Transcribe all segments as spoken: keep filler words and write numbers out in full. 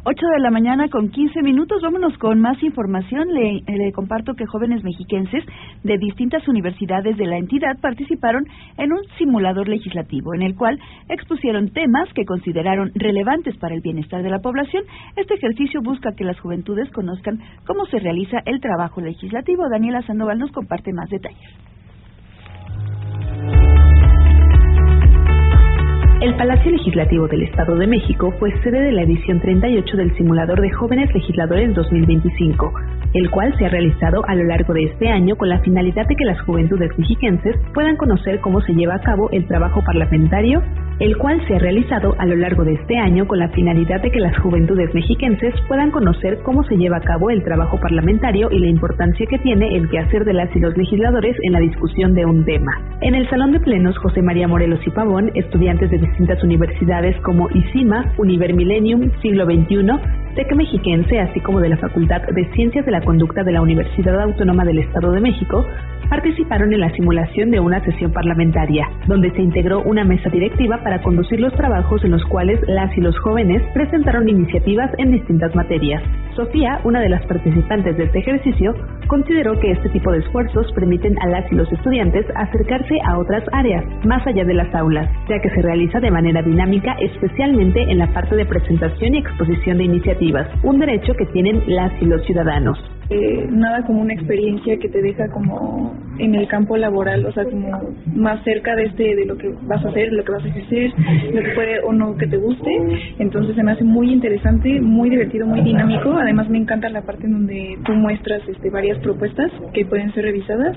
ocho de la mañana con quince minutos, vámonos con más información. Le, le comparto que jóvenes mexiquenses de distintas universidades de la entidad participaron en un simulador legislativo, en el cual expusieron temas que consideraron relevantes para el bienestar de la población. Este ejercicio busca que las juventudes conozcan cómo se realiza el trabajo legislativo. Daniela Sandoval nos comparte más detalles. El Palacio Legislativo del Estado de México fue sede de la edición treinta y ocho del Simulador de Jóvenes Legisladores dos mil veinticinco, el cual se ha realizado a lo largo de este año con la finalidad de que las juventudes mexiquenses puedan conocer cómo se lleva a cabo el trabajo parlamentario, el cual se ha realizado a lo largo de este año con la finalidad de que las juventudes mexiquenses puedan conocer cómo se lleva a cabo el trabajo parlamentario y la importancia que tiene el quehacer de las y los legisladores en la discusión de un tema. En el Salón de Plenos José María Morelos y Pavón, estudiantes de distintas universidades como ICIMA, Univer Millennium, Siglo veintiuno, TEC Mexiquense, así como de la Facultad de Ciencias de la Conducta de la Universidad Autónoma del Estado de México, participaron en la simulación de una sesión parlamentaria, donde se integró una mesa directiva para conducir los trabajos en los cuales las y los jóvenes presentaron iniciativas en distintas materias. Sofía, una de las participantes de este ejercicio, consideró que este tipo de esfuerzos permiten a las y los estudiantes acercarse a otras áreas, más allá de las aulas, ya que se realiza de manera dinámica, especialmente en la parte de presentación y exposición de iniciativas, un derecho que tienen las y los ciudadanos. Eh, nada como una experiencia que te deja como en el campo laboral, o sea, como más cerca de este de lo que vas a hacer, lo que vas a ejercer, lo que puede o no que te guste. Entonces se me hace muy interesante, muy divertido, muy dinámico. Además me encanta la parte en donde tú muestras este, varias propuestas que pueden ser revisadas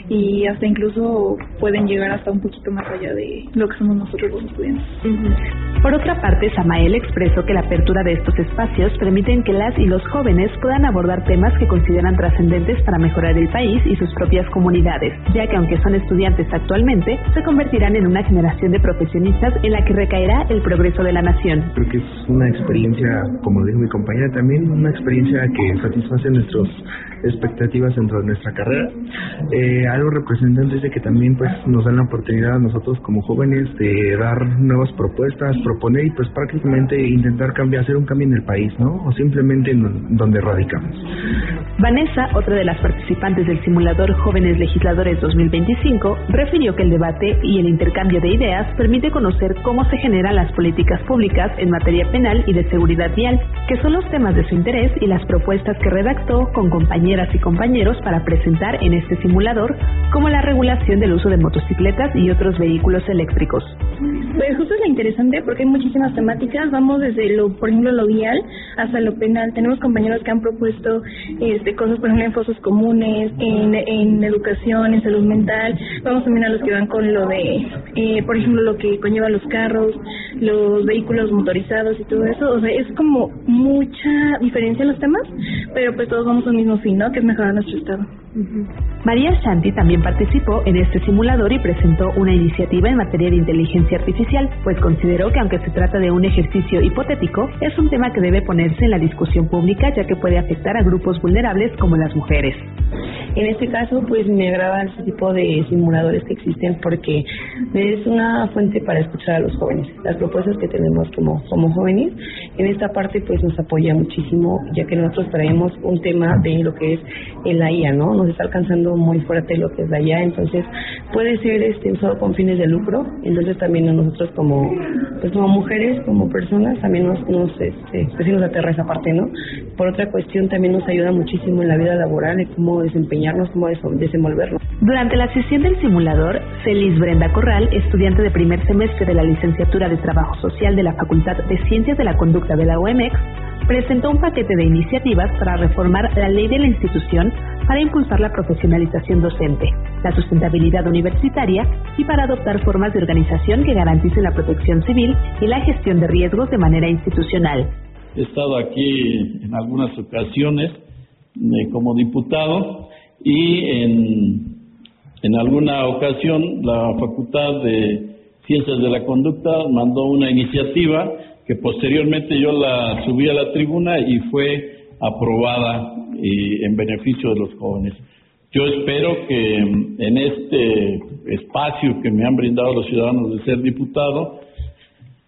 y hasta incluso pueden llegar hasta un poquito más allá de lo que somos nosotros los estudiantes. Uh-huh. Por otra parte, Samael expresó que la apertura de estos espacios permiten que las y los jóvenes puedan abordar temas que consideran trascendentes para mejorar el país y sus propias comunidades, ya que aunque son estudiantes actualmente, se convertirán en una generación de profesionistas en la que recaerá el progreso de la nación. Creo que es una experiencia, como dijo mi compañera, también una experiencia que satisface nuestras expectativas dentro de nuestra carrera. Eh, algo representante es de que también pues nos dan la oportunidad a nosotros como jóvenes de dar nuevas propuestas, proponer y pues prácticamente intentar cambiar, hacer un cambio en el país, ¿no? O simplemente en donde radicamos. Vanessa, otra de las participantes del simulador Jóvenes Legisladores dos mil veinticinco, refirió que el debate y el intercambio de ideas permite conocer cómo se generan las políticas públicas en materia penal y de seguridad vial, que son los temas de su interés y las propuestas que redactó con compañeras y compañeros para presentar en este simulador, como la regulación del uso de motocicletas y otros vehículos eléctricos. Pues justo es lo interesante porque hay muchísimas temáticas, vamos desde lo, por ejemplo, lo vial hasta lo penal. Tenemos compañeros que han propuesto este cosas, por ejemplo, en fosas comunes, en, en educación, en salud mental. Vamos también a los que van con lo de, eh, por ejemplo, lo que conlleva los carros, los vehículos motorizados y todo eso. O sea, es como mucha diferencia en los temas, pero pues todos vamos al mismo fin, ¿no? Que es mejorar nuestro estado. Uh-huh. María Shanti también participó en este simulador y presentó una iniciativa en materia de inteligencia artificial, pues consideró que aunque se trata de un ejercicio hipotético, es un tema que debe ponerse en la discusión pública, ya que puede afectar a grupos vulnerables como las mujeres. En este caso, pues me agradan este tipo de simuladores que existen porque es una fuente para escuchar a los jóvenes. Las propuestas que tenemos como, como jóvenes, en esta parte pues nos apoya muchísimo, ya que nosotros traemos un tema de lo que es la I A, ¿no? Nos está alcanzando muy fuerte lo que es la I A, entonces puede ser este usado con fines de lucro, entonces también a nosotros como pues como mujeres, como personas, también nos, nos este, pues sí nos aterra esa parte, ¿no? Por otra cuestión, también nos ayuda muchísimo en la vida laboral, en cómo desempeñarnos, cómo desenvolvernos. Durante la sesión del simulador, Celis Brenda Corral, estudiante de primer semestre de la licenciatura de Trabajo Social de la Facultad de Ciencias de la Conducta de la U M X, presentó un paquete de iniciativas para reformar la ley de la institución para impulsar la profesionalización docente, la sustentabilidad universitaria y para adoptar formas de organización que garanticen la protección civil y la gestión de riesgos de manera institucional. He estado aquí en algunas ocasiones eh, como diputado y en, en alguna ocasión la Facultad de Ciencias de la Conducta mandó una iniciativa que posteriormente yo la subí a la tribuna y fue aprobada y en beneficio de los jóvenes. Yo espero que en este espacio que me han brindado los ciudadanos de ser diputado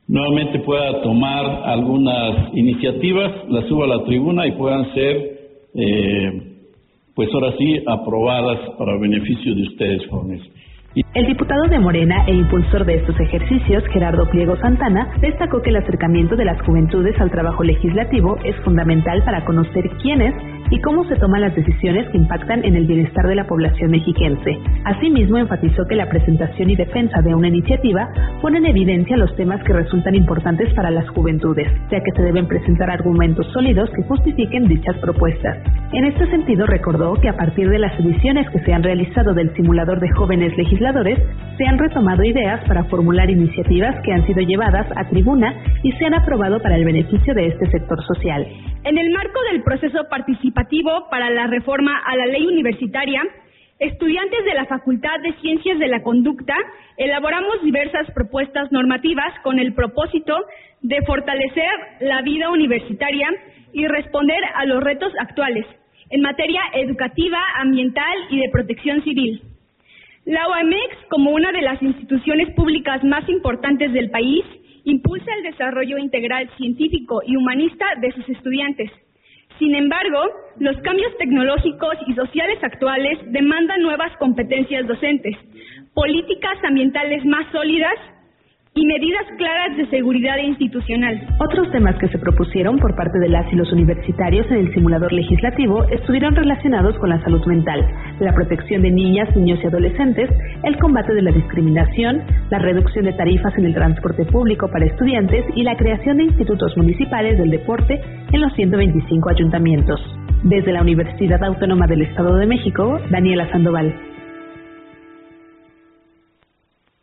nuevamente pueda tomar algunas iniciativas, las suba a la tribuna y puedan ser, eh, pues ahora sí, aprobadas para beneficio de ustedes, jóvenes. El diputado de Morena e impulsor de estos ejercicios, Gerardo Pliego Santana, destacó que el acercamiento de las juventudes al trabajo legislativo es fundamental para conocer quiénes y cómo se toman las decisiones que impactan en el bienestar de la población mexiquense. Asimismo, enfatizó que la presentación y defensa de una iniciativa pone en evidencia los temas que resultan importantes para las juventudes, ya que se deben presentar argumentos sólidos que justifiquen dichas propuestas. En este sentido, recordó que a partir de las ediciones que se han realizado del simulador de jóvenes legisladores, se han retomado ideas para formular iniciativas que han sido llevadas a tribuna y se han aprobado para el beneficio de este sector social. En el marco del proceso participativo para la reforma a la ley universitaria, estudiantes de la Facultad de Ciencias de la Conducta elaboramos diversas propuestas normativas con el propósito de fortalecer la vida universitaria y responder a los retos actuales en materia educativa, ambiental y de protección civil. La U A M X, como una de las instituciones públicas más importantes del país, impulsa el desarrollo integral científico y humanista de sus estudiantes. Sin embargo, los cambios tecnológicos y sociales actuales demandan nuevas competencias docentes, políticas ambientales más sólidas y medidas claras de seguridad institucional. Otros temas que se propusieron por parte de las y los universitarios en el simulador legislativo estuvieron relacionados con la salud mental, la protección de niñas, niños y adolescentes, el combate de la discriminación, la reducción de tarifas en el transporte público para estudiantes y la creación de institutos municipales del deporte en los ciento veinticinco ayuntamientos. Desde la Universidad Autónoma del Estado de México, Daniela Sandoval.